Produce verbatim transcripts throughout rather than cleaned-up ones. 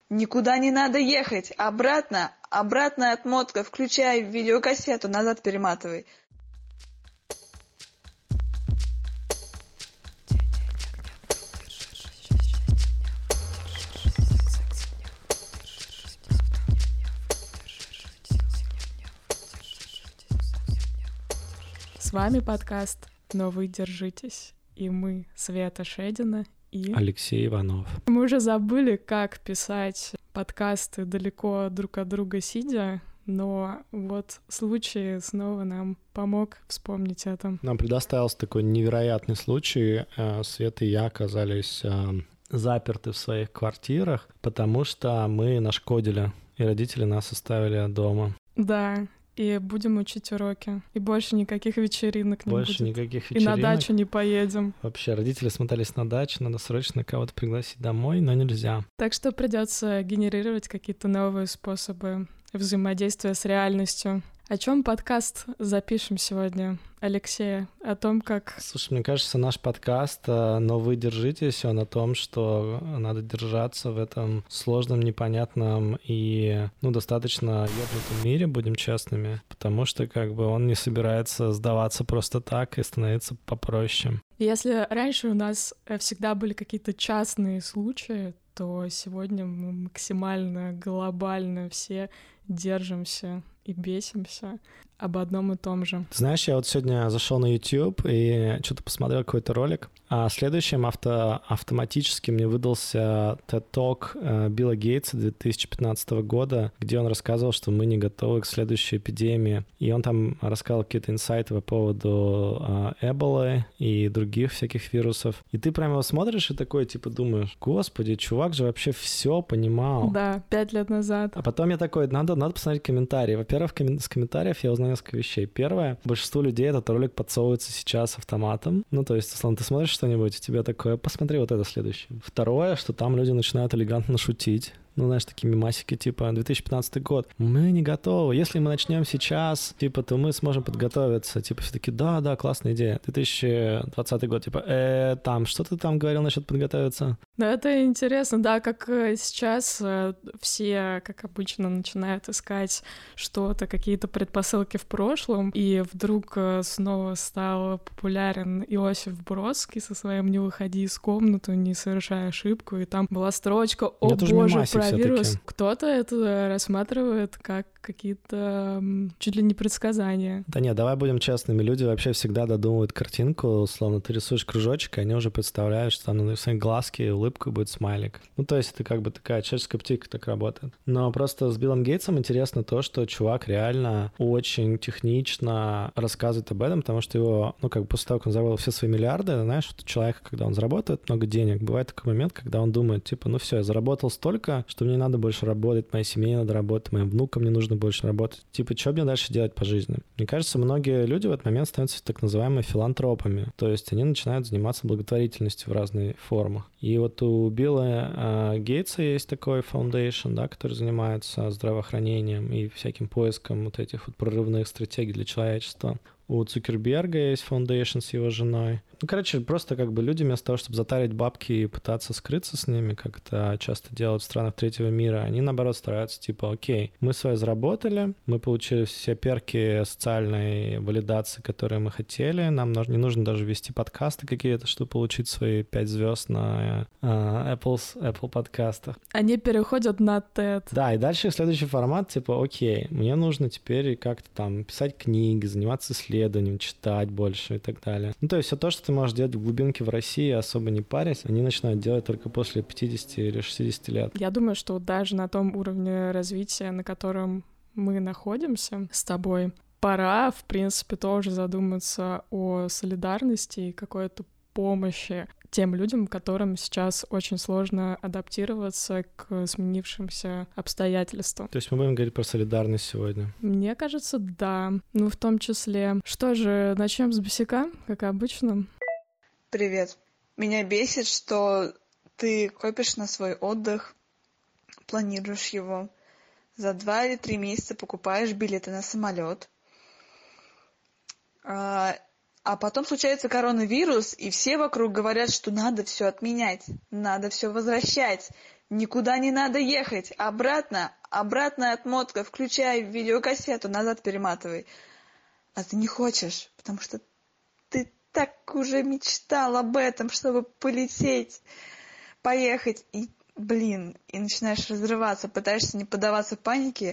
Никуда не надо ехать. Обратно, обратная отмотка. Включай видеокассету, назад перематывай. С вами подкаст «Но вы держитесь». И мы, Света Шедина и... Алексей Иванов. Мы уже забыли, как писать подкасты далеко друг от друга сидя, но вот случай снова нам помог вспомнить это. Нам предоставился такой невероятный случай. Света и я оказались заперты в своих квартирах, потому что мы нашкодили, и родители нас оставили дома. Да, и будем учить уроки. И больше никаких вечеринок не больше будет. Больше никаких вечеринок. И на дачу не поедем. Вообще, родители смотались на дачу, надо срочно кого-то пригласить домой, но нельзя. Так что придется генерировать какие-то новые способы взаимодействия с реальностью. О чем подкаст запишем сегодня, Алексей? О том, как... Слушай, мне кажется, наш подкаст «Но вы держитесь», он о том, что надо держаться в этом сложном, непонятном и, ну, достаточно ёбнутом мире, будем честными, потому что, как бы, он не собирается сдаваться просто так и становиться попроще. Если раньше у нас всегда были какие-то частные случаи, то сегодня мы максимально глобально все держимся и бесимся об одном и том же. Ты знаешь, я вот сегодня зашел на YouTube и что-то посмотрел какой-то ролик, а следующим авто, автоматически мне выдался TED-Talk Билла Гейтса две тысячи пятнадцатого года, где он рассказывал, что мы не готовы к следующей эпидемии. И он там рассказал какие-то инсайты по поводу Эболы и других всяких вирусов. И ты прямо его смотришь и такой, типа, думаешь, господи, чувак же вообще все понимал. Да, пять лет назад. А потом я такой, надо, надо посмотреть комментарии. Во-первых, с комментариев я узнал несколько вещей. Первое, большинству людей этот ролик подсовывается сейчас автоматом. Ну, то есть, условно, ты смотришь что-нибудь, и тебе такое, посмотри вот это следующее. Второе, что там люди начинают элегантно шутить. Ну, знаешь, такие мемасики, типа, две тысячи пятнадцатый год. Мы не готовы. Если мы начнем сейчас, типа, то мы сможем подготовиться. Типа, все таки да, да, классная идея. две тысячи двадцатый год, типа, э, там, что ты там говорил насчет подготовиться? Да, это интересно, да, как сейчас все, как обычно, начинают искать что-то, какие-то предпосылки в прошлом, и вдруг снова стал популярен Иосиф Бродский со своим «Не выходи из комнаты, не совершай ошибку», и там была строчка «О боже, про вирус». Кто-то это рассматривает как какие-то чуть ли не предсказания. Да нет, давай будем честными. Люди вообще всегда додумывают картинку, условно, ты рисуешь кружочек, и они уже представляют, что там на своей глазке и улыбкой будет смайлик. Ну, то есть это как бы такая человеческая птика так работает. Но просто с Биллом Гейтсом интересно то, что чувак реально очень технично рассказывает об этом, потому что его, ну, как бы после того, как он заработал все свои миллиарды, знаешь, вот у человека, когда он заработает много денег, бывает такой момент, когда он думает, типа, ну все, я заработал столько, что мне не надо больше работать, моей семье не надо работать, моим внукам не нужно больше работать. Типа, что мне дальше делать по жизни? Мне кажется, многие люди в этот момент становятся так называемыми филантропами. То есть они начинают заниматься благотворительностью в разных формах. И вот у Билла э, Гейтса есть такой foundation, да, который занимается здравоохранением и всяким поиском вот этих вот прорывных стратегий для человечества. У Цукерберга есть фаундейшн с его женой. Ну, короче, просто как бы люди вместо того, чтобы затарить бабки и пытаться скрыться с ними, как это часто делают в странах третьего мира, они, наоборот, стараются, типа, окей, мы свои заработали, мы получили все перки социальной валидации, которые мы хотели, нам не нужно даже вести подкасты какие-то, чтобы получить свои пять звезд на uh, Apple, Apple подкастах. Они переходят на TED. Да, и дальше следующий формат, типа, окей, мне нужно теперь как-то там писать книги, заниматься исследованием, читать больше и так далее. Ну, то есть все то, что ты можешь делать в глубинке в России, особо не парясь, они начинают делать только после пятидесяти или шестидесяти лет. Я думаю, что даже на том уровне развития, на котором мы находимся с тобой, пора, в принципе, тоже задуматься о солидарности и какой-то помощи тем людям, которым сейчас очень сложно адаптироваться к сменившимся обстоятельствам. То есть мы будем говорить про солидарность сегодня? Мне кажется, да. Ну, в том числе. Что же, начнем с босика, как обычно. Привет. Меня бесит, что ты копишь на свой отдых, планируешь его, за два или три месяца покупаешь билеты на самолет, а, а потом случается коронавирус, и все вокруг говорят, что надо все отменять, надо все возвращать, Никуда не надо ехать. Обратно, обратная отмотка, включай видеокассету, назад перематывай. А ты не хочешь, потому что ты так уже мечтал об этом, чтобы полететь, поехать. И, блин, и начинаешь разрываться, пытаешься не поддаваться панике,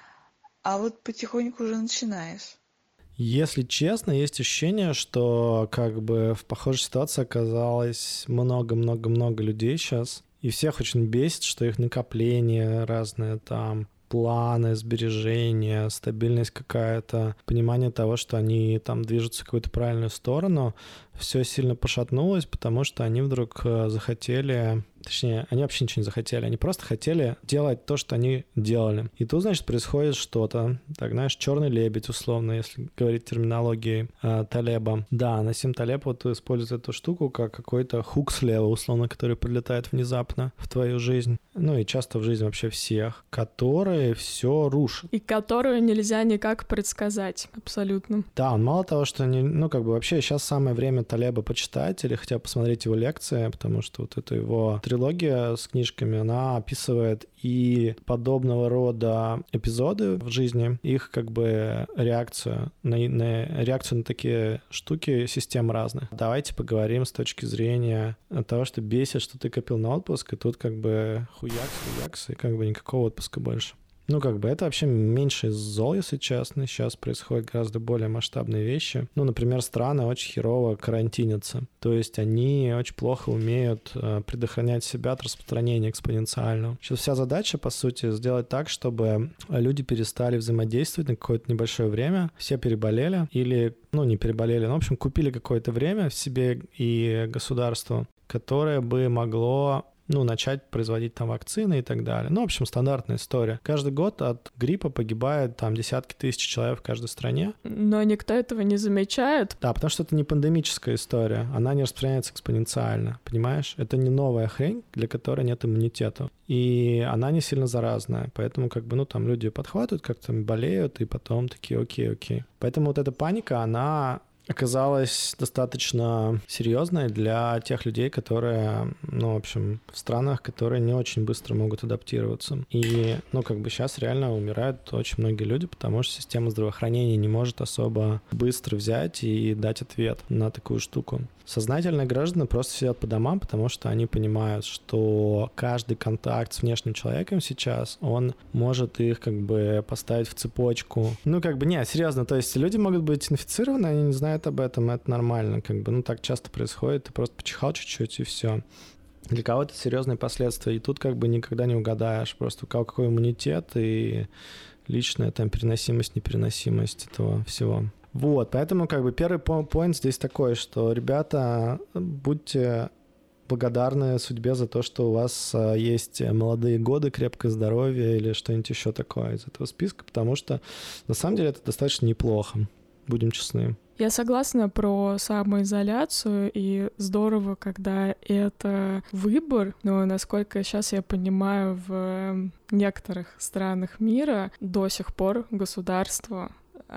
а вот потихоньку уже начинаешь. Если честно, есть ощущение, что как бы в похожей ситуации оказалось много-много-много людей сейчас, и всех очень бесит, что их накопления разные там, планы, сбережения, стабильность какая-то, понимание того, что они там движутся в какую-то правильную сторону, все сильно пошатнулось, потому что они вдруг захотели, точнее, они вообще ничего не захотели, они просто хотели делать то, что они делали. И тут, значит, происходит что-то, так, знаешь, черный лебедь, условно, если говорить терминологией э, Талеба. Да, Насим Талеб вот использует эту штуку как какой-то хук слева, условно, который прилетает внезапно в твою жизнь, ну и часто в жизнь вообще всех, которые все рушат. И которую нельзя никак предсказать, абсолютно. Да, он мало того, что они, ну как бы вообще сейчас самое время Талеба почитать или хотя бы посмотреть его лекции, потому что вот эта его трилогия с книжками, она описывает и подобного рода эпизоды в жизни, их как бы реакцию на, на реакцию на такие штуки систем разных. Давайте поговорим с точки зрения того, что бесит, что ты копил на отпуск, и тут как бы хуякс-хуякс, и как бы никакого отпуска больше. Ну, как бы это вообще меньше из зол, если честно. Сейчас происходят гораздо более масштабные вещи. Ну, например, страны очень херово карантинятся. То есть они очень плохо умеют э, предохранять себя от распространения экспоненциального. Сейчас вся задача, по сути, сделать так, чтобы люди перестали взаимодействовать на какое-то небольшое время. Все переболели или, ну, не переболели, но, в общем, купили какое-то время в себе и государству, которое бы могло ну, начать производить там вакцины и так далее. Ну, в общем, стандартная история. Каждый год от гриппа погибает там десятки тысяч человек в каждой стране. Но никто этого не замечает. Да, потому что это не пандемическая история. Она не распространяется экспоненциально, понимаешь? Это не новая хрень, для которой нет иммунитета. И она не сильно заразная. Поэтому как бы, ну, там люди подхватывают, как-то болеют, и потом такие окей, окей. Поэтому вот эта паника, она оказалась достаточно серьезной для тех людей, которые, ну, в общем, в странах, которые не очень быстро могут адаптироваться. И, ну, как бы сейчас реально умирают очень многие люди, потому что система здравоохранения не может особо быстро взять и дать ответ на такую штуку. Сознательные граждане просто сидят по домам, потому что они понимают, что каждый контакт с внешним человеком сейчас, он может их как бы поставить в цепочку. Ну, как бы, не, серьезно, то есть люди могут быть инфицированы, они не знают об этом, это нормально, как бы, ну, так часто происходит, ты просто почихал чуть-чуть и все. Для кого-то серьезные последствия, и тут как бы никогда не угадаешь, просто у кого какой иммунитет и личная там переносимость, непереносимость этого всего. Вот, поэтому как бы первый поинт здесь такой, что, ребята, будьте благодарны судьбе за то, что у вас есть молодые годы, крепкое здоровье или что-нибудь еще такое из этого списка, потому что на самом деле это достаточно неплохо, будем честны. Я согласна про самоизоляцию, и здорово, когда это выбор, но насколько сейчас я понимаю, в некоторых странах мира до сих пор государство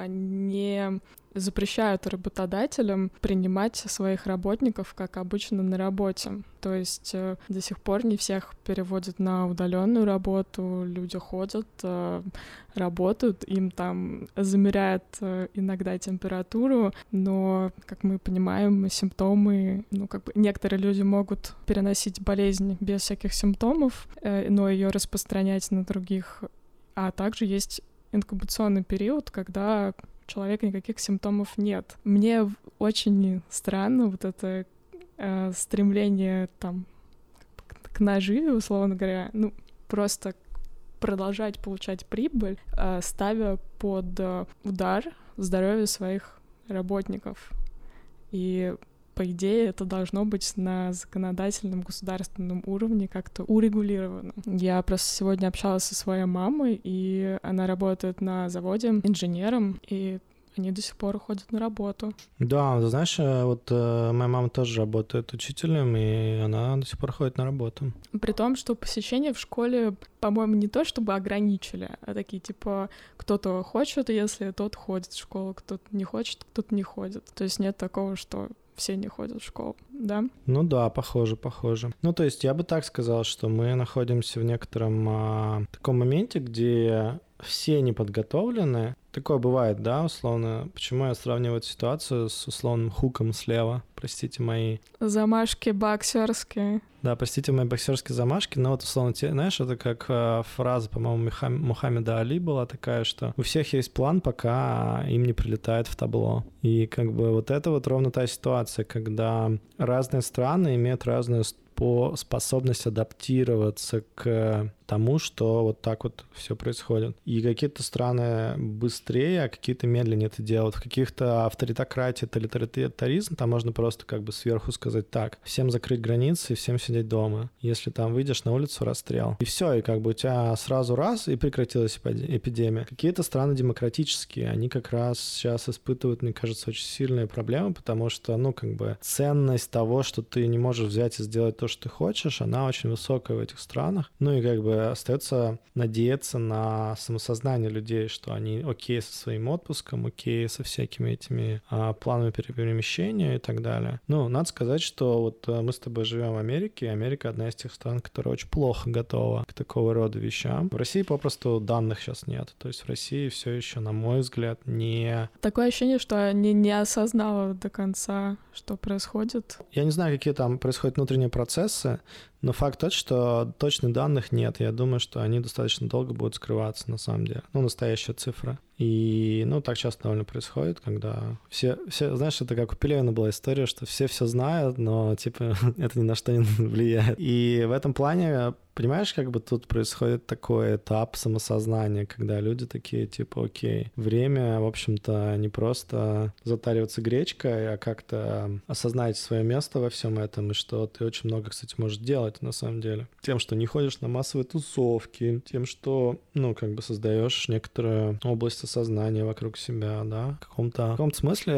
не запрещают работодателям принимать своих работников, как обычно, на работе. То есть э, до сих пор не всех переводят на удаленную работу, люди ходят, э, работают, им там замеряют э, иногда температуру, но, как мы понимаем, симптомы, ну, как бы некоторые люди могут переносить болезнь без всяких симптомов, э, но ее распространять на других, а также есть инкубационный период, когда у человека никаких симптомов нет. Мне очень странно вот это э, стремление там к, к наживе, условно говоря, ну, просто продолжать получать прибыль, э, ставя под э, удар здоровье своих работников. И по идее, это должно быть на законодательном государственном уровне как-то урегулировано. Я просто сегодня общалась со своей мамой, и она работает на заводе инженером, и они до сих пор ходят на работу. Да, знаешь, вот э, моя мама тоже работает учителем, и она до сих пор ходит на работу. При том, что посещение в школе, по-моему, не то чтобы ограничили, а такие типа кто-то хочет, если тот ходит в школу, кто-то не хочет, кто-то не ходит. То есть нет такого, что все не ходят в школу, да? Ну да, похоже, похоже. Ну то есть я бы так сказал, что мы находимся в некотором а, таком моменте, где все не подготовлены. Такое бывает, да, условно. Почему я сравниваю эту ситуацию с условным хуком слева? Простите мои... Замашки боксерские. Да, простите мои боксерские замашки, но вот условно, те, знаешь, это как э, фраза, по-моему, Муха... Мухаммеда Али была такая, что у всех есть план, пока им не прилетает в табло. И как бы вот это вот ровно та ситуация, когда разные страны имеют разную по способность адаптироваться к тому, что вот так вот все происходит. И какие-то страны быстрее, а какие-то медленнее это делают. В каких-то авторитократии, тоталитаризм, там можно просто как бы сверху сказать так, всем закрыть границы и всем сидеть дома. Если там выйдешь на улицу, расстрел. И все, и как бы у тебя сразу раз, и прекратилась эпидемия. Какие-то страны демократические, они как раз сейчас испытывают, мне кажется, очень сильные проблемы, потому что, ну, как бы ценность того, что ты не можешь взять и сделать то, что ты хочешь, она очень высокая в этих странах. Ну и как бы остается надеяться на самосознание людей, что они окей со своим отпуском, окей со всякими этими а, планами перемещения и так далее. Ну, надо сказать, что вот мы с тобой живем в Америке, и Америка одна из тех стран, которая очень плохо готова к такого рода вещам. В России попросту данных сейчас нет. То есть в России все еще, на мой взгляд, не... Такое ощущение, что они не осознала до конца, что происходит. Я не знаю, какие там происходят внутренние процессы, но факт тот, что точных данных нет. Я думаю, что они достаточно долго будут скрываться на самом деле. Ну, настоящая цифра. И, ну, так часто довольно происходит, когда все, все, знаешь, это как у Пелевина была история, что все все знают, но, типа, это ни на что не влияет. И в этом плане, понимаешь, как бы тут происходит такой этап самосознания, когда люди такие, типа, окей, время, в общем-то, не просто затариваться гречкой, а как-то осознать свое место во всем этом, и что ты очень много, кстати, можешь делать, на самом деле. Тем, что не ходишь на массовые тусовки, тем, что, ну, как бы создаешь некоторую область сознания вокруг себя, да, в каком-то, в каком-то смысле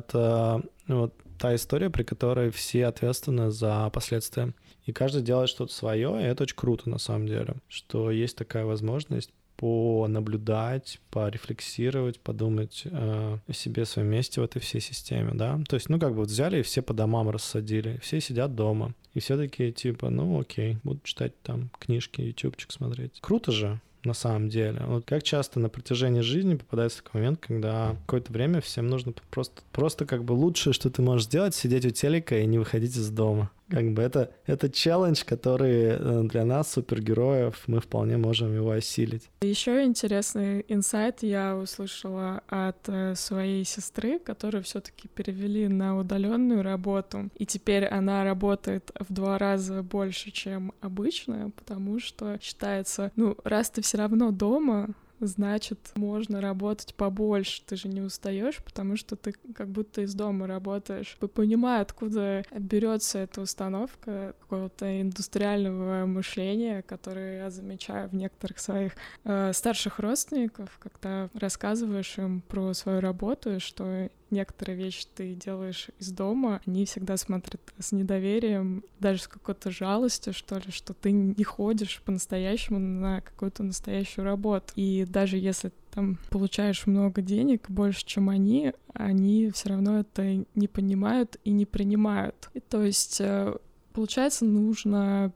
это вот та история, при которой все ответственны за последствия. И каждый делает что-то свое, и это очень круто на самом деле, что есть такая возможность понаблюдать, порефлексировать, подумать э, о себе, о своем месте в этой всей системе, да. То есть, ну, как бы вот взяли и все по домам рассадили, все сидят дома, и все такие, типа, ну, окей, буду читать там книжки, ютубчик смотреть. Круто же. На самом деле. Вот как часто на протяжении жизни попадается такой момент, когда какое-то время всем нужно просто, просто как бы лучшее, что ты можешь сделать, сидеть у телека и не выходить из дома. Как бы это, это челлендж, который для нас, супергероев, мы вполне можем его осилить. Еще интересный инсайт я услышала от своей сестры, которую все-таки перевели на удаленную работу. И теперь она работает в два раза больше, чем обычно, потому что считается, ну, раз ты все равно дома, значит, можно работать побольше, ты же не устаешь, потому что ты как будто из дома работаешь. Понимаю, откуда берется эта установка какого-то индустриального мышления, которое я замечаю в некоторых своих э, старших родственников, когда рассказываешь им про свою работу, что некоторые вещи ты делаешь из дома, они всегда смотрят с недоверием, даже с какой-то жалостью, что ли, что ты не ходишь по-настоящему на какую-то настоящую работу. И даже если там получаешь много денег, больше, чем они, они все равно это не понимают и не принимают. И то есть, получается, нужно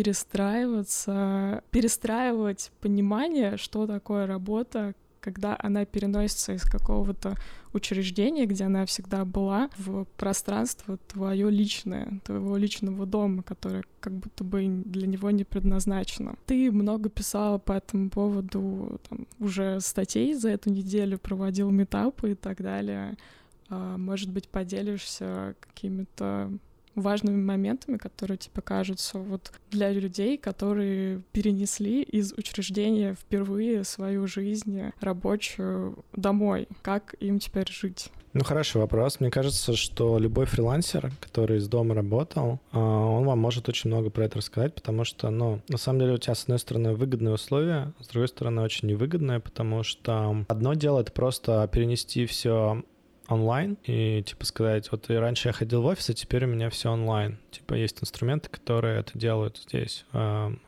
перестраиваться, перестраивать понимание, что такое работа, когда она переносится из какого-то учреждения, где она всегда была, в пространство твое личное, твоего личного дома, которое как будто бы для него не предназначено. Ты много писала по этому поводу, там, уже статей за эту неделю, проводил митапы и так далее. Может быть, поделишься какими-то важными моментами, которые тебе кажутся вот для людей, которые перенесли из учреждения впервые свою жизнь рабочую домой. Как им теперь жить? Ну, хороший вопрос. Мне кажется, что любой фрилансер, который из дома работал, он вам может очень много про это рассказать, потому что, ну, на самом деле у тебя, с одной стороны, выгодные условия, с другой стороны, очень невыгодные, потому что одно дело — это просто перенести все онлайн и, типа, сказать, вот и раньше я ходил в офис, а теперь у меня все онлайн. Типа, есть инструменты, которые это делают здесь, э,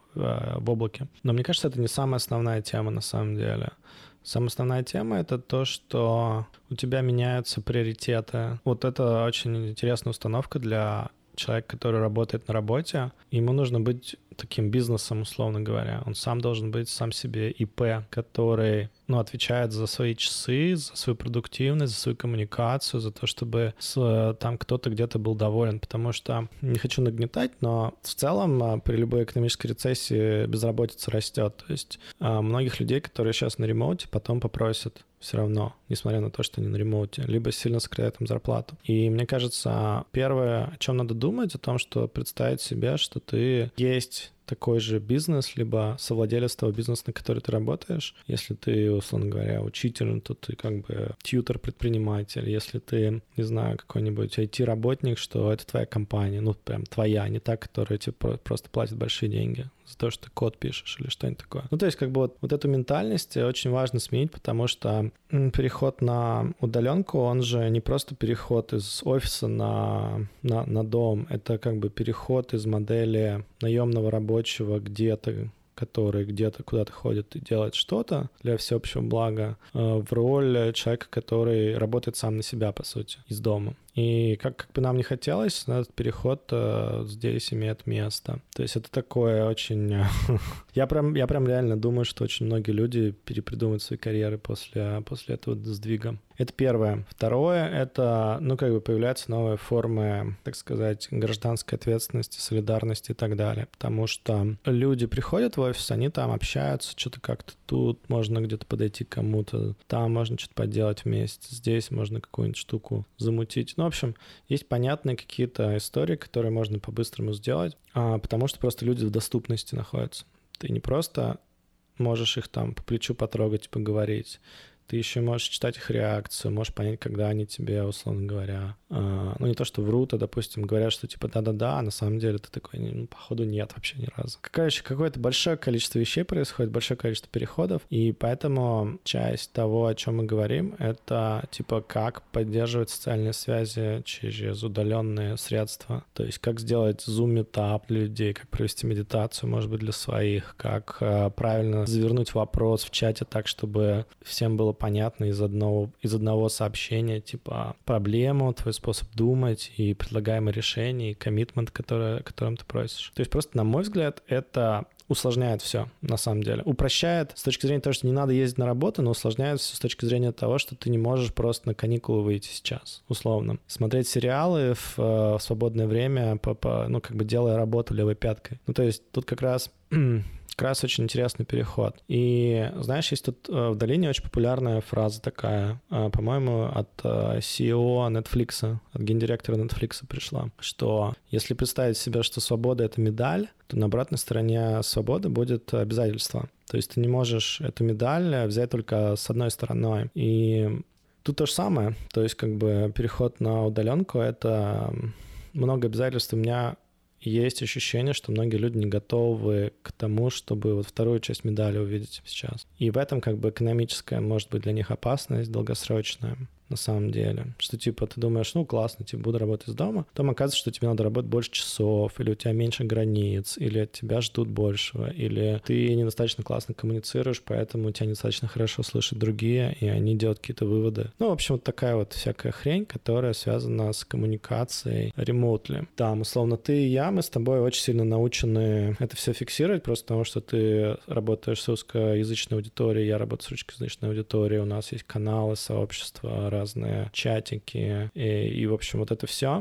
в, в облаке. Но мне кажется, это не самая основная тема на самом деле. Самая основная тема — это то, что у тебя меняются приоритеты. Вот это очень интересная установка для человека, который работает на работе. Ему нужно быть таким бизнесом, условно говоря. Он сам должен быть сам себе ИП, который, ну, отвечает за свои часы, за свою продуктивность, за свою коммуникацию, за то, чтобы с, там кто-то где-то был доволен. Потому что, не хочу нагнетать, но в целом при любой экономической рецессии безработица растет. То есть многих людей, которые сейчас на ремоуте, потом попросят все равно, несмотря на то, что они на ремоуте, либо сильно сократят им зарплату. И мне кажется, первое, о чем надо думать, о том, что представить себе, что ты есть такой же бизнес, либо совладелец того бизнеса, на который ты работаешь. Если ты, условно говоря, учитель, то ты как бы тьютер-предприниматель. Если ты, не знаю, какой-нибудь ай ти-работник, что это твоя компания, ну, прям твоя, не та, которая тебе просто платит большие деньги за то, что ты код пишешь или что-нибудь такое. Ну, то есть как бы вот, вот эту ментальность очень важно сменить, потому что переход на удаленку, он же не просто переход из офиса на, на, на дом, это как бы переход из модели наемного рабочего где-то, который где-то куда-то ходит и делает что-то для всеобщего блага, в роль человека, который работает сам на себя, по сути, из дома. И как, как бы нам не хотелось, этот переход э, здесь имеет место. То есть это такое очень... я, прям, я прям реально думаю, что очень многие люди перепридумывают свои карьеры после, после этого сдвига. Это первое. Второе — это, ну, как бы появляются новые формы, так сказать, гражданской ответственности, солидарности и так далее. Потому что люди приходят в офис, они там общаются, что-то как-то тут можно где-то подойти к кому-то, там можно что-то поделать вместе, здесь можно какую-нибудь штуку замутить. Ну, в общем, есть понятные какие-то истории, которые можно по-быстрому сделать, а, потому что просто люди в доступности находятся. Ты не просто можешь их там по плечу потрогать, поговорить, ты еще можешь читать их реакцию, можешь понять, когда они тебе, условно говоря, э, ну не то, что врут, а, допустим, говорят, что типа да-да-да, а на самом деле ты такой, ну, походу, нет вообще ни разу. Короче, какое-то большое количество вещей происходит, большое количество переходов, и поэтому часть того, о чем мы говорим, это типа как поддерживать социальные связи через удаленные средства, то есть как сделать зум-метап для людей, как провести медитацию, может быть, для своих, как э, правильно завернуть вопрос в чате так, чтобы всем было понятно из одного, из одного сообщения, типа проблему, твой способ думать и предлагаемое решение, и коммитмент, который, которым ты просишь. То есть просто, на мой взгляд, это усложняет все, на самом деле. Упрощает с точки зрения того, что не надо ездить на работу, но усложняет все с точки зрения того, что ты не можешь просто на каникулы выйти сейчас, условно. Смотреть сериалы в, в свободное время, по, по, ну, как бы делая работу левой пяткой. Ну, то есть тут как раз... Как раз очень интересный переход. И, знаешь, есть тут в долине очень популярная фраза такая, по-моему, от си и о Netflix, от гендиректора Netflix пришла, что если представить себе, что свобода — это медаль, то на обратной стороне свободы будет обязательство. То есть ты не можешь эту медаль взять только с одной стороной. И тут то же самое. То есть как бы переход на удаленку — это много обязательств. У меня есть ощущение, что многие люди не готовы к тому, чтобы вот вторую часть медали увидеть сейчас. И в этом как бы экономическая может быть для них опасность долгосрочная. На самом деле, что типа ты думаешь, ну классно, типа буду работать из дома, потом оказывается, что тебе надо работать больше часов, или у тебя меньше границ, или от тебя ждут большего, или ты недостаточно классно коммуницируешь, поэтому тебя недостаточно хорошо слышат другие, и они делают какие-то выводы. Ну, в общем, вот такая вот всякая хрень, которая связана с коммуникацией ремоутли. Там, условно, ты и я, мы с тобой очень сильно научены это все фиксировать, просто потому что ты работаешь с русскоязычной аудиторией, я работаю с русскоязычной аудиторией, у нас есть каналы, сообщества, разные чатики и, и, в общем, вот это все.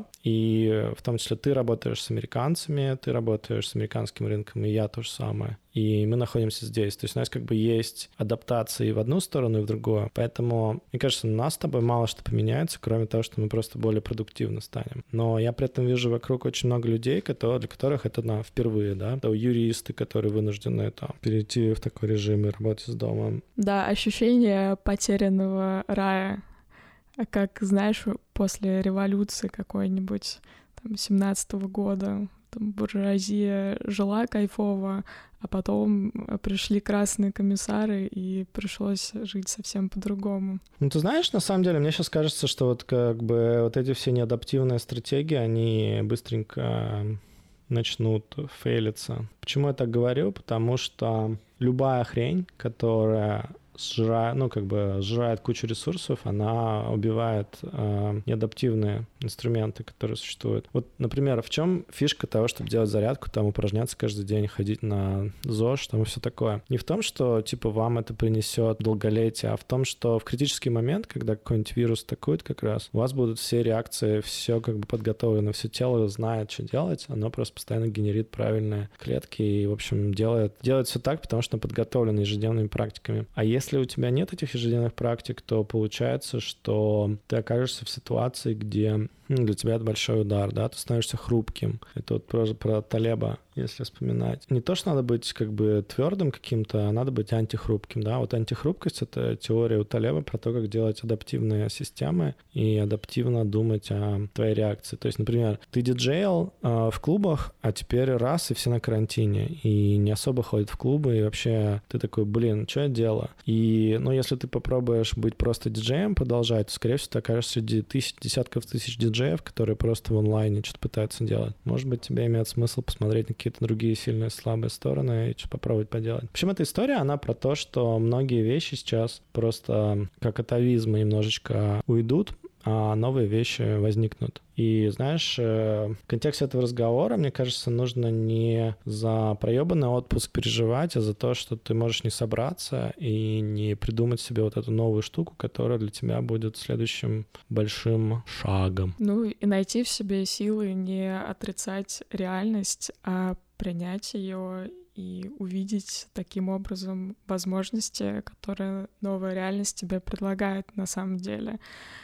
И в том числе ты работаешь с американцами, ты работаешь с американским рынком, и я то же самое. И мы находимся здесь. То есть у нас как бы есть адаптация и в одну сторону, и в другую. Поэтому, мне кажется, у нас с тобой мало что поменяется, кроме того, что мы просто более продуктивно станем. Но я при этом вижу вокруг очень много людей, которые, для которых это да, впервые, да. Это юристы, которые вынуждены там, перейти в такой режим и работать с домом. Да, ощущение потерянного рая. Как, знаешь, после революции какой-нибудь там семнадцатого года там буржуазия жила кайфово, а потом пришли красные комиссары, и пришлось жить совсем по-другому. Ну, ты знаешь, на самом деле, мне сейчас кажется, что вот как бы вот эти все неадаптивные стратегии, они быстренько начнут фейлиться. Почему я так говорю? Потому что любая хрень, которая сжирает, ну, как бы сжирает кучу ресурсов, она убивает э, неадаптивные инструменты, которые существуют. Вот, например, в чем фишка того, чтобы делать зарядку, там, упражняться каждый день, ходить на ЗОЖ, там, и все такое. Не в том, что, типа, вам это принесет долголетие, а в том, что в критический момент, когда какой-нибудь вирус атакует как раз, у вас будут все реакции, все как бы подготовлено, все тело знает, что делать, оно просто постоянно генерит правильные клетки и, в общем, делает, делает все так, потому что оно подготовлено ежедневными практиками. А если Если у тебя нет этих ежедневных практик, то получается, что ты окажешься в ситуации, где ну, для тебя это большой удар, да, ты становишься хрупким. Это вот про, про Талеба, если вспоминать. Не то, что надо быть как бы твердым каким-то, а надо быть антихрупким, да. Вот антихрупкость — это теория у Талеба про то, как делать адаптивные системы и адаптивно думать о твоей реакции. То есть, например, ты диджейл э, в клубах, а теперь раз, и все на карантине, и не особо ходят в клубы, и вообще ты такой, блин, что я делаю? И, ну, если ты попробуешь быть просто диджеем, продолжать, то, скорее всего, ты окажешься среди тысяч, десятков тысяч диджеев, которые просто в онлайне что-то пытаются делать. Может быть, тебе имеет смысл посмотреть на какие-то другие сильные, слабые стороны и что-то попробовать поделать. В общем, эта история, она про то, что многие вещи сейчас просто как атовизмы немножечко уйдут, а новые вещи возникнут. И, знаешь, в контексте этого разговора, мне кажется, нужно не за проебанный отпуск переживать, а за то, что ты можешь не собраться и не придумать себе вот эту новую штуку, которая для тебя будет следующим большим шагом. Ну и найти в себе силы не отрицать реальность, а принять ее и увидеть таким образом возможности, которые новая реальность тебе предлагает на самом деле.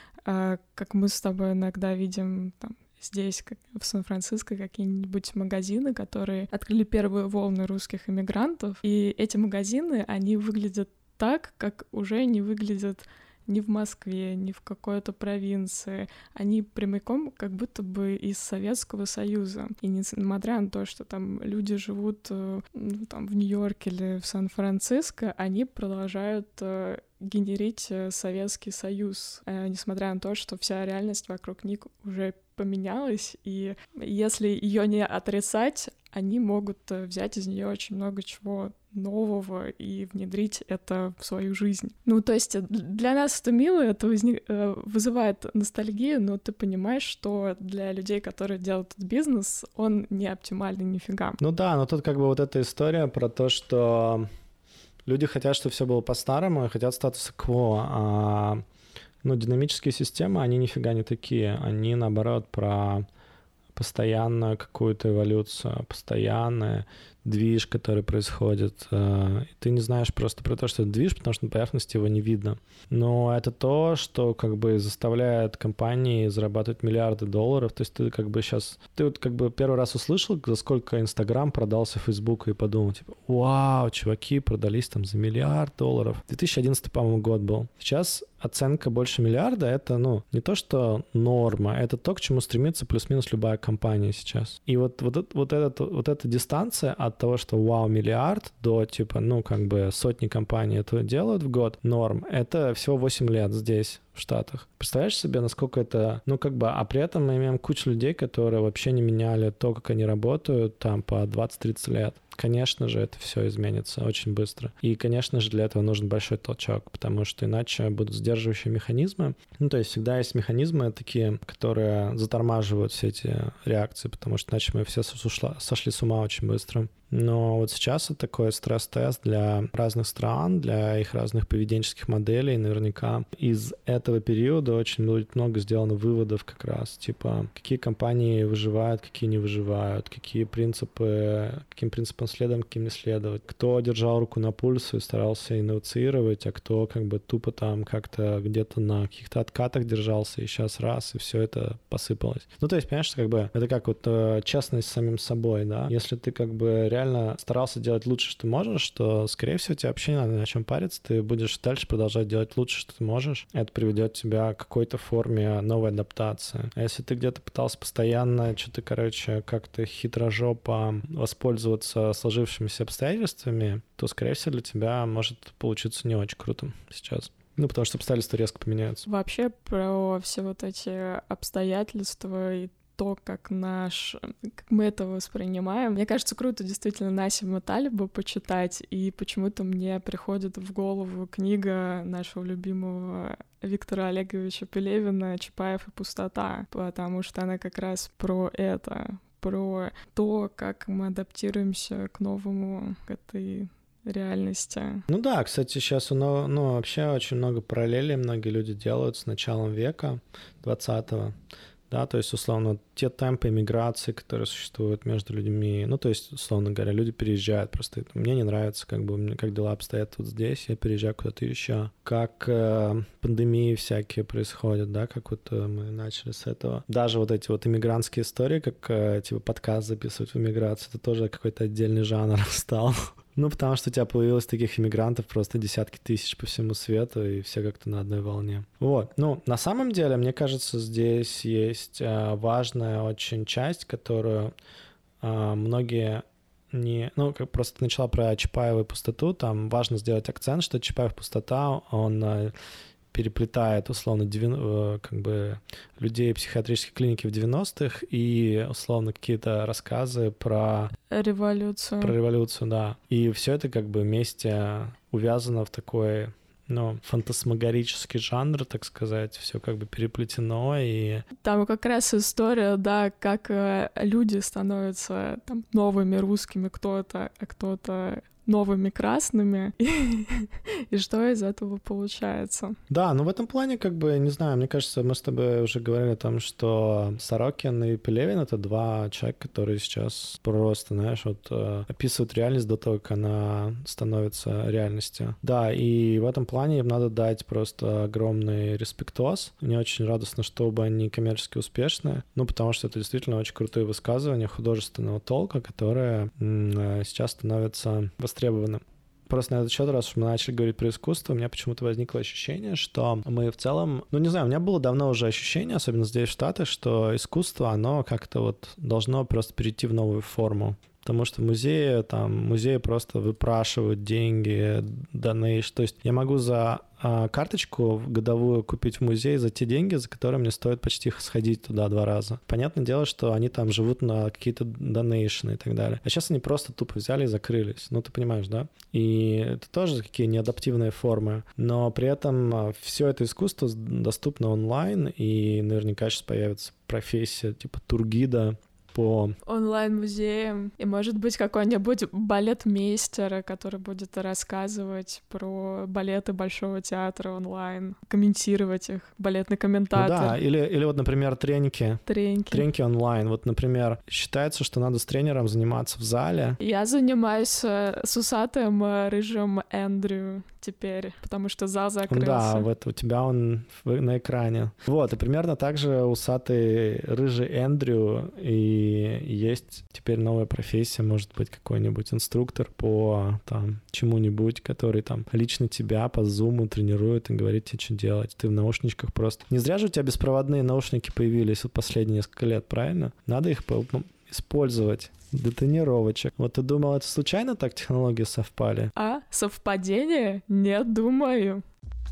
Как мы с тобой иногда видим там, здесь, как в Сан-Франциско, какие-нибудь магазины, которые открыли первые волны русских иммигрантов, и эти магазины, они выглядят так, как уже не выглядят ни в Москве, ни в какой-то провинции. Они прямиком как будто бы из Советского Союза. И несмотря на то, что там люди живут ну, там, в Нью-Йорке или в Сан-Франциско, они продолжают генерить Советский Союз, несмотря на то, что вся реальность вокруг них уже поменялась, и если ее не отрицать, они могут взять из нее очень много чего нового и внедрить это в свою жизнь. Ну, то есть для нас это мило, это возник... вызывает ностальгию, но ты понимаешь, что для людей, которые делают этот бизнес, он не оптимальный нифига. Ну да, но тут как бы вот эта история про то, что люди хотят, чтобы все было по-старому, и хотят статуса кво, а ну, динамические системы, они нифига не такие, они, наоборот, про постоянную какую-то эволюцию, постоянный движ, который происходит. Ты не знаешь просто про то, что это движ, потому что на поверхности его не видно. Но это то, что как бы заставляет компании зарабатывать миллиарды долларов. То есть ты как бы сейчас... Ты вот как бы первый раз услышал, за сколько Инстаграм продался Фейсбуку, и подумал, типа, вау, чуваки продались там за миллиард долларов. две тысячи одиннадцатый, по-моему, год был. Сейчас оценка больше миллиарда — это, ну, не то что норма, это то, к чему стремится плюс-минус любая компания сейчас. И вот, вот, вот, этот, вот эта дистанция от того, что вау, миллиард, до типа, ну, как бы сотни компаний это делают в год, норм, это всего восемь лет здесь, в Штатах. Представляешь себе, насколько это, ну, как бы, а при этом мы имеем кучу людей, которые вообще не меняли то, как они работают, там, по двадцать-тридцать лет. Конечно же, это все изменится очень быстро. И, конечно же, для этого нужен большой толчок, потому что иначе будут сдерживающие механизмы. Ну, то есть всегда есть механизмы такие, которые затормаживают все эти реакции, потому что иначе мы все сошла, сошли с ума очень быстро. Но вот сейчас это такой стресс-тест для разных стран, для их разных поведенческих моделей. Наверняка из этого периода очень будет много сделано выводов как раз. Типа, какие компании выживают, какие не выживают, какие принципы, каким принципам следуем, каким не следовать. Кто держал руку на пульсе и старался инновацировать, а кто как бы тупо там как-то где-то на каких-то откатах держался, и сейчас раз, и все это посыпалось. Ну, то есть, понимаешь, как бы это как вот э, честность с самим собой, да? Если ты как бы реально старался делать лучше, что можешь, то, скорее всего, тебе вообще не надо ни о чем париться, ты будешь дальше продолжать делать лучше, что ты можешь. Это приведет тебя к какой-то форме новой адаптации. А если ты где-то пытался постоянно что-то, короче, как-то хитрожопо воспользоваться сложившимися обстоятельствами, то, скорее всего, для тебя может получиться не очень круто сейчас. Ну, потому что обстоятельства резко поменяются. Вообще про все вот эти обстоятельства и то, как наш, как мы это воспринимаем. Мне кажется, круто действительно Насима Талеба почитать, и почему-то мне приходит в голову книга нашего любимого Виктора Олеговича Пелевина «Чапаев и пустота», потому что она как раз про это, про то, как мы адаптируемся к новому, к этой реальности. Ну да, кстати, сейчас ну, ну, вообще очень много параллелей многие люди делают с началом века двадцатого. Да, то есть, условно, те темпы миграции, которые существуют между людьми, ну, то есть, условно говоря, люди переезжают просто. Мне не нравится, как бы, как дела обстоят вот здесь, я переезжаю куда-то еще. Как э, пандемии всякие происходят, да, как вот э, мы начали с этого. Даже вот эти вот иммигрантские истории, как, э, типа, подкаст записывать в иммиграции, это тоже какой-то отдельный жанр стал. Ну, потому что у тебя появилось таких иммигрантов просто десятки тысяч по всему свету, и все как-то на одной волне. Вот. Ну, на самом деле, мне кажется, здесь есть э, важная очень часть, которую э, многие не... Ну, как просто ты начала про Чапаева и пустоту, там важно сделать акцент, что Чапаев пустота, он... Э, переплетает, условно, девяносто, как бы людей психиатрической клиники в девяностых и, условно, какие-то рассказы про... Революцию. Про революцию, да. И все это как бы вместе увязано в такой, ну, фантасмагорический жанр, так сказать. Все как бы переплетено и... Там как раз история, да, как люди становятся там новыми русскими, кто-то, а кто-то новыми красными, и, и что из этого получается. Да, ну в этом плане, как бы, не знаю, мне кажется, мы с тобой уже говорили о том, что Сорокин и Пелевин — это два человека, которые сейчас просто, знаешь, вот э, описывают реальность до того, как она становится реальностью. Да, и в этом плане им надо дать просто огромный респектоз. Мне очень радостно, что оба они коммерчески успешны, ну, потому что это действительно очень крутые высказывания художественного толка, которые м- сейчас становятся востребованы. Просто на этот счет, раз уж мы начали говорить про искусство, у меня почему-то возникло ощущение, что мы в целом... Ну, не знаю, у меня было давно уже ощущение, особенно здесь, в Штатах, что искусство, оно как-то вот должно просто перейти в новую форму. Потому что музеи, там, музеи просто выпрашивают деньги, donation. То есть я могу за а, карточку годовую купить в музей за те деньги, за которые мне стоит почти сходить туда два раза. Понятное дело, что они там живут на какие-то донейшны и так далее. А сейчас они просто тупо взяли и закрылись. Ну, ты понимаешь, да? И это тоже какие неадаптивные формы. Но при этом все это искусство доступно онлайн, и наверняка сейчас появится профессия типа тургида, по онлайн-музеям. И, может быть, какой-нибудь балетмейстер, который будет рассказывать про балеты Большого театра онлайн, комментировать их, балетный комментатор. Ну да, или, или вот, например, треники. Треники. Треники онлайн. Вот, например, считается, что надо с тренером заниматься в зале. Я занимаюсь с усатым рыжим Эндрю теперь, потому что зал закрылся. Да, вот у тебя он на экране. Вот, и примерно так же усатый рыжий Эндрю, и есть теперь новая профессия, может быть, какой-нибудь инструктор по там чему-нибудь, который там лично тебя по зуму тренирует и говорит тебе, что делать. Ты в наушничках просто... Не зря же у тебя беспроводные наушники появились вот последние несколько лет, правильно? Надо их по- использовать для тренировочек. Вот ты думал, это случайно так технологии совпали? А? Совпадение? Нет, думаю.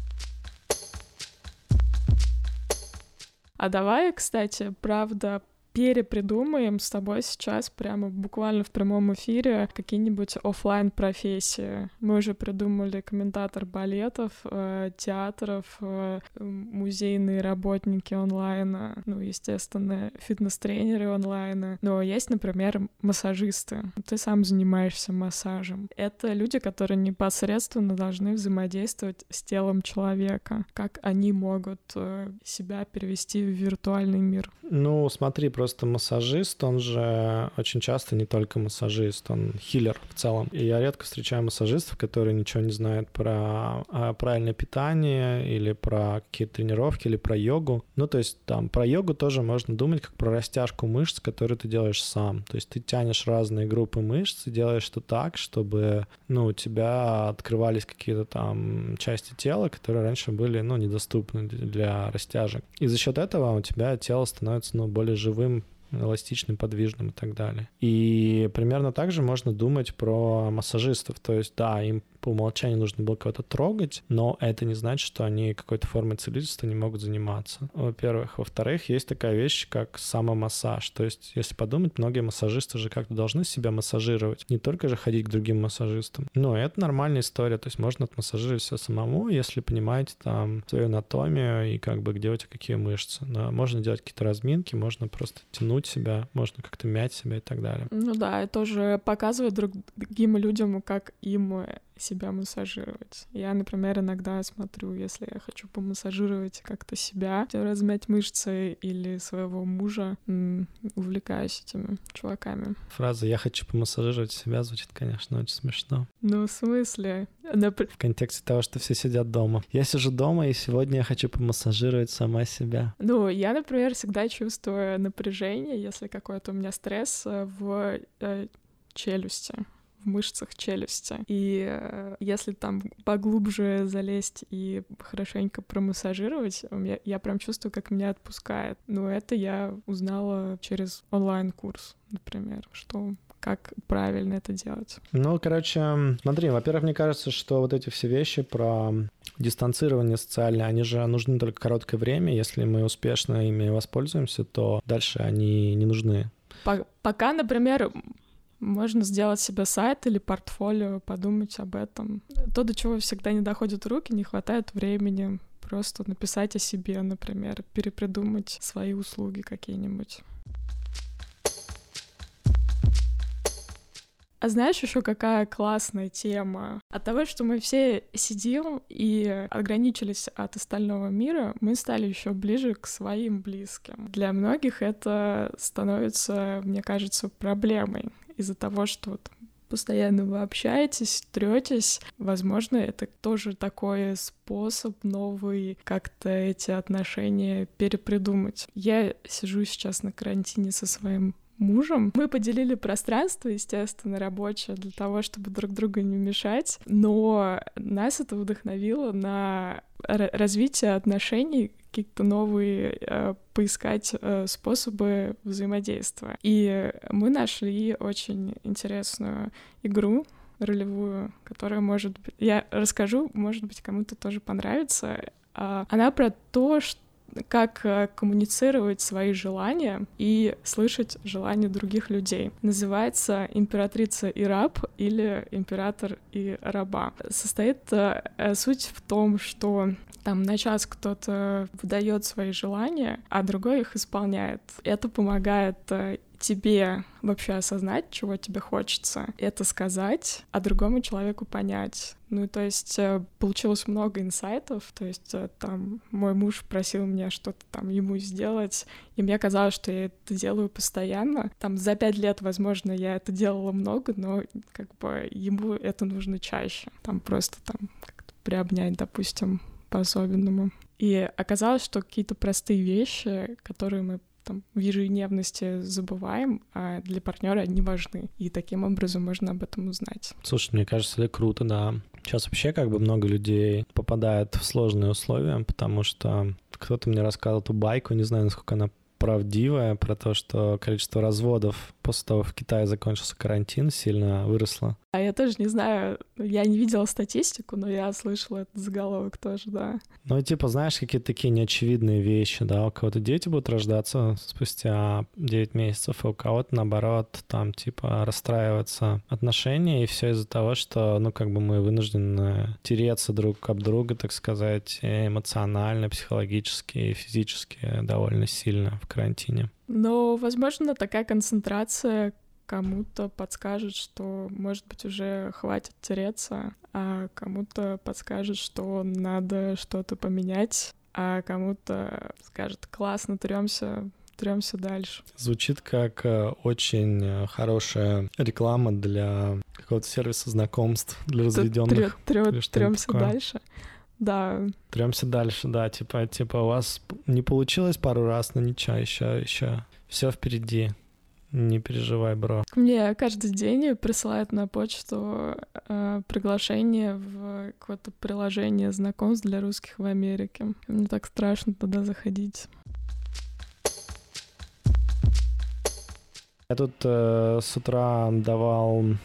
А давай, кстати, правда, перепридумаем с тобой сейчас прямо буквально в прямом эфире какие-нибудь офлайн профессии. Мы уже придумали комментатор балетов, э, театров, э, музейные работники онлайна, ну, естественно, фитнес-тренеры онлайна. Но есть, например, массажисты. Ты сам занимаешься массажем. Это люди, которые непосредственно должны взаимодействовать с телом человека. Как они могут э, себя перевести в виртуальный мир? Ну, смотри, просто массажист, он же очень часто не только массажист, он хиллер в целом. И я редко встречаю массажистов, которые ничего не знают про а, правильное питание или про какие-то тренировки, или про йогу. Ну, то есть там про йогу тоже можно думать как про растяжку мышц, которые ты делаешь сам. То есть ты тянешь разные группы мышц и делаешь это так, чтобы, ну, у тебя открывались какие-то там части тела, которые раньше были, ну, недоступны для растяжек. И за счет этого у тебя тело становится, ну, более живым, эластичным, подвижным и так далее. И примерно так же можно думать про массажистов. То есть, да, им по умолчанию нужно было кого-то трогать, но это не значит, что они какой-то формой целительства не могут заниматься. Во-первых. Во-вторых, есть такая вещь, как самомассаж. То есть, если подумать, многие массажисты же как-то должны себя массажировать, не только же ходить к другим массажистам. Но это нормальная история, то есть можно отмассажировать себя самому, если понимаете там свою анатомию и как бы где у тебя какие мышцы. Но можно делать какие-то разминки, можно просто тянуть себя, можно как-то мять себя и так далее. Ну да, это тоже показывает другим людям, как им себя массажировать. Я, например, иногда смотрю, если я хочу помассажировать как-то себя, размять мышцы или своего мужа, м- увлекаюсь этими чуваками. Фраза «я хочу помассажировать себя» звучит, конечно, очень смешно. Ну, в смысле? Напр- В контексте того, что все сидят дома. Я сижу дома, и сегодня я хочу помассажировать сама себя. Ну, я, например, всегда чувствую напряжение, если какой-то у меня стресс в э, челюсти. В мышцах челюсти. И э, если там поглубже залезть и хорошенько промассажировать, я, я прям чувствую, как меня отпускает. Но это я узнала через онлайн-курс, например, что как правильно это делать. Ну, короче, смотри, во-первых, мне кажется, что вот эти все вещи про дистанцирование социальное, они же нужны только короткое время. Если мы успешно ими воспользуемся, то дальше они не нужны. Пока, например, можно сделать себе сайт или портфолио, подумать об этом. То, до чего всегда не доходят руки, не хватает времени. Просто написать о себе, например, перепридумать свои услуги какие-нибудь. А знаешь еще какая классная тема? От того, что мы все сидим и ограничились от остального мира, мы стали еще ближе к своим близким. Для многих это становится, мне кажется, проблемой из-за того, что вот постоянно вы общаетесь, трётесь. Возможно, это тоже такой способ новый как-то эти отношения перепридумать. Я сижу сейчас на карантине со своим мужем. Мы поделили пространство, естественно, рабочее, для того, чтобы друг другу не мешать, но нас это вдохновило на р- развитие отношений, какие-то новые э, поискать э, способы взаимодействия. И мы нашли очень интересную игру ролевую, которая, может быть, я расскажу, может быть, кому-то тоже понравится. А, она про то, что как коммуницировать свои желания и слышать желания других людей. Называется «Императрица и раб» или «Император и раба». Состоит э, суть в том, что там на час кто-то выдает свои желания, а другой их исполняет. Это помогает э, тебе вообще осознать, чего тебе хочется, это сказать, а другому человеку понять. Ну, то есть получилось много инсайтов, то есть там мой муж просил меня что-то там ему сделать, и мне казалось, что я это делаю постоянно. Там за пять лет, возможно, я это делала много, но как бы ему это нужно чаще. Там просто там как-то приобнять, допустим, по-особенному. И оказалось, что какие-то простые вещи, которые мы там в ежедневности забываем, а для партнера они важны. И таким образом можно об этом узнать. Слушай, мне кажется, это круто, да. Сейчас вообще как бы много людей попадает в сложные условия, потому что кто-то мне рассказал эту байку, не знаю, насколько она правдивая, про то, что количество разводов после того, как в Китае закончился карантин, сильно выросло. А я тоже не знаю, я не видела статистику, но я слышала этот заголовок тоже, да. Ну, типа, знаешь, какие-то такие неочевидные вещи, да, у кого-то дети будут рождаться спустя девять месяцев, а у кого-то, наоборот, там, типа, расстраиваются отношения, и все из-за того, что, ну, как бы мы вынуждены тереться друг об друга, так сказать, эмоционально, психологически, физически довольно сильно в карантине. Но, возможно, такая концентрация кому-то подскажет, что, может быть, уже хватит тереться, а кому-то подскажет, что надо что-то поменять, а кому-то скажет: классно, трёмся, трёмся дальше. Звучит как очень хорошая реклама для какого-то сервиса знакомств для разведённых. Трёмся дальше. Да. Трёмся дальше, да. Типа, типа, у вас не получилось пару раз, но ничего, еще, еще. Все впереди. Не переживай, бро. Мне каждый день присылают на почту э, приглашение в какое-то приложение знакомств для русских в Америке. Мне так страшно туда заходить. Я тут э, с утра давал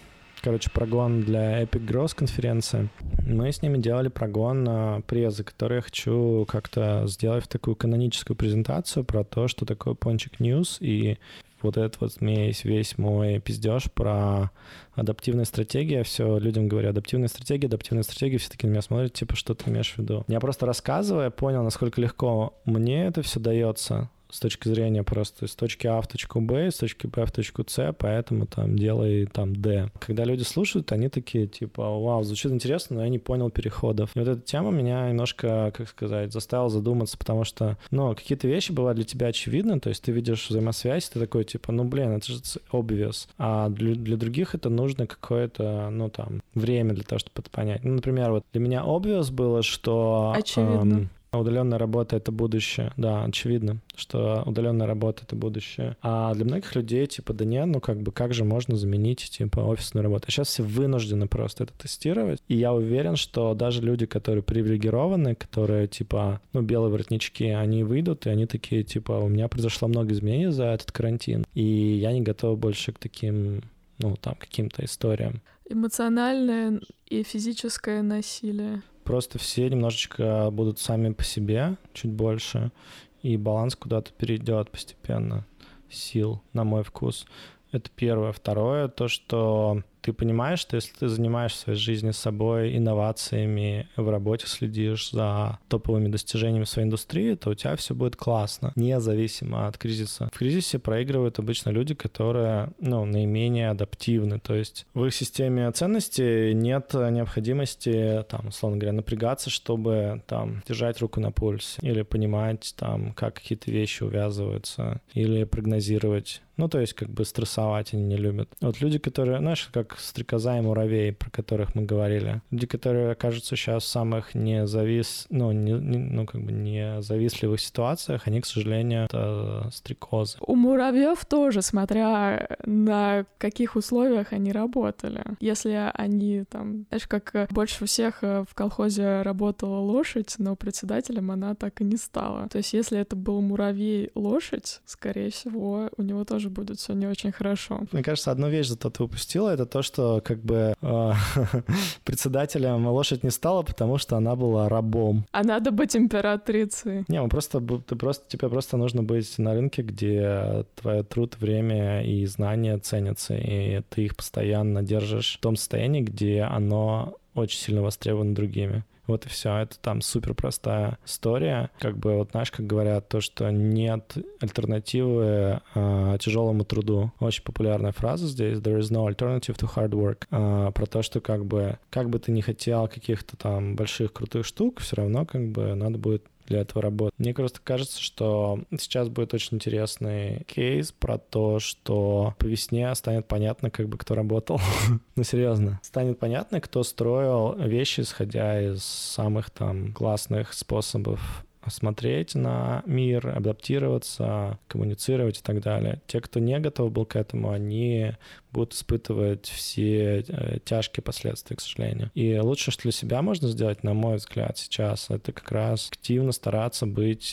короче, прогон для Epic Growth конференции. Мы с ними делали прогон на презы, который я хочу как-то сделать в такую каноническую презентацию про то, что такое Ponчик News, и вот этот вот весь, весь мой пиздеж про адаптивные стратегии. Я все людям говорю, адаптивные стратегии, адаптивные стратегии, все таки на меня смотрят, типа, что ты имеешь в виду? Я просто рассказывая, понял, насколько легко мне это все дается с точки зрения просто из точки А в точку Б, из точки Б в точку С, поэтому там делай там Д. Когда люди слушают, они такие, типа, вау, звучит интересно, но я не понял переходов. И вот эта тема меня немножко, как сказать, заставила задуматься, потому что, ну, какие-то вещи бывают для тебя очевидны, то есть ты видишь взаимосвязь, ты такой, типа, ну, блин, это же obvious. А для, для других это нужно какое-то, ну, там, время для того, чтобы это понять. Ну, например, вот для меня obvious было, что... Очевидно. Эм, удаленная работа — это будущее. Да, очевидно, что удаленная работа — это будущее. А для многих людей, типа, да нет, ну как бы, как же можно заменить, типа, офисную работу? А сейчас все вынуждены просто это тестировать. И я уверен, что даже люди, которые привилегированы, которые, типа, ну, белые воротнички, они выйдут, и они такие, типа, у меня произошло много изменений за этот карантин, и я не готов больше к таким, ну, там, каким-то историям. Эмоциональное и физическое насилие. Просто все немножечко будут сами по себе, чуть больше, и баланс куда-то перейдет постепенно, сил, на мой вкус. Это первое. Второе, то, что ты понимаешь, что если ты занимаешься в своей жизни собой, инновациями, в работе следишь за топовыми достижениями своей индустрии, то у тебя все будет классно, независимо от кризиса. В кризисе проигрывают обычно люди, которые, ну, наименее адаптивны. То есть в их системе ценностей нет необходимости, там, условно говоря, напрягаться, чтобы там держать руку на пульсе или понимать, там, как какие-то вещи увязываются, или прогнозировать. Ну, то есть, как бы стрессовать они не любят. Вот люди, которые, знаешь, как стрекоза и муравей, про которых мы говорили. Люди, которые окажутся сейчас в самых независ... ну, не, не, ну, как бы независливых ситуациях, они, к сожалению, это стрекозы. У муравьев тоже, смотря на каких условиях они работали. Если они там, знаешь, как больше всех в колхозе работала лошадь, но председателем она так и не стала. То есть, если это был муравей-лошадь, скорее всего, у него тоже будет все не очень хорошо. Мне кажется, одну вещь зато ты упустила, это то, что как бы э, председателем лошадь не стала, потому что она была рабом. А надо быть императрицей. Не, ну просто, ты просто, тебе просто нужно быть на рынке, где твой труд, время и знания ценятся, и ты их постоянно держишь в том состоянии, где оно очень сильно востребовано другими. Вот и все. Это там супер простая история. Как бы, вот знаешь, как говорят, то, что нет альтернативы э, тяжелому труду. Очень популярная фраза здесь. There is no alternative to hard work. Э, про то, что как бы, как бы ты ни хотел каких-то там больших крутых штук, все равно как бы надо будет для этого работать. Мне просто кажется, что сейчас будет очень интересный кейс про то, что по весне станет понятно, как бы кто работал. Ну, серьезно. Станет понятно, кто строил вещи, исходя из самых там классных способов смотреть на мир, адаптироваться, коммуницировать и так далее. Те, кто не готов был к этому, они будут испытывать все тяжкие последствия, к сожалению. И лучше, что для себя можно сделать, на мой взгляд, сейчас, это как раз активно стараться быть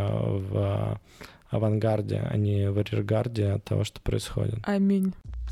в авангарде, а не в арьергарде того, что происходит. Аминь.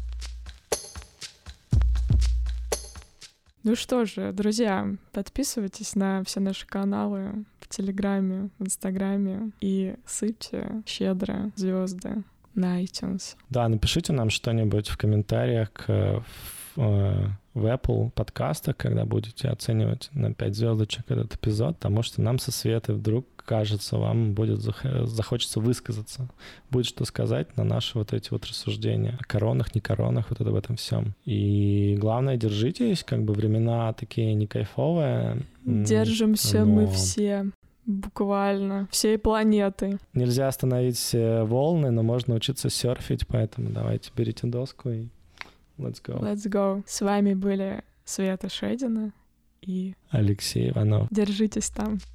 Ну что же, друзья, подписывайтесь на все наши каналы в Телеграме, в Инстаграме и сыпьте щедро звезды на iTunes. Да, напишите нам что-нибудь в комментариях к, в, в Apple подкастах, когда будете оценивать на пять звездочек этот эпизод, потому что нам со Светой вдруг кажется, вам будет захочется высказаться, будет что сказать на наши вот эти вот рассуждения о коронах, не коронах, вот это в этом всем. И главное, держитесь, как бы времена такие не кайфовые. Держимся но... мы все. Буквально. Всей планеты. Нельзя остановить волны, но можно учиться серфить, поэтому давайте берите доску и let's go. Let's go. С вами были Света Шедина и Алексей Иванов. Держитесь там.